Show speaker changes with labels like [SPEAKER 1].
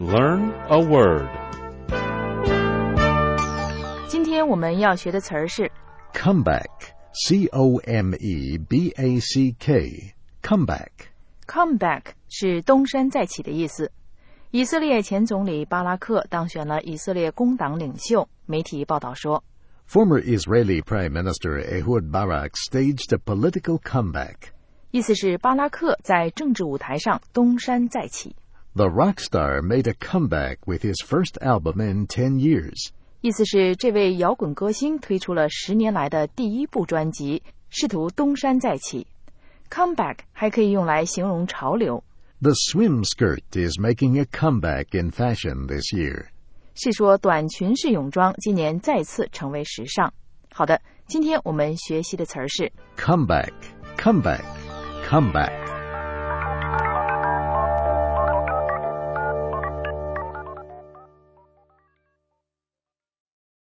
[SPEAKER 1] Learn a word.
[SPEAKER 2] 今天我们要学的词儿是
[SPEAKER 3] Comeback, C-O-M-E-B-A-C-K, comeback.
[SPEAKER 2] comeback 是东山再起的意思。以色列前总理巴拉克当选了以色列工党领袖，媒体报道说
[SPEAKER 3] Former Israeli Prime Minister Ehud Barak staged a political comeback.
[SPEAKER 2] 意思是巴拉克在政治舞台上东山再起。
[SPEAKER 3] The rock star made a comeback with his first album in 10 years.
[SPEAKER 2] 意思是这位摇滚歌星推出了10年来的第一部专辑，试图东山再起。Comeback 还可以用来形容潮流。
[SPEAKER 3] The swim skirt is making a comeback in fashion this year.
[SPEAKER 2] 是说短裙式泳装今年再次成为时尚。好的，今天我们学习的词儿是
[SPEAKER 3] Comeback, comeback, comeback.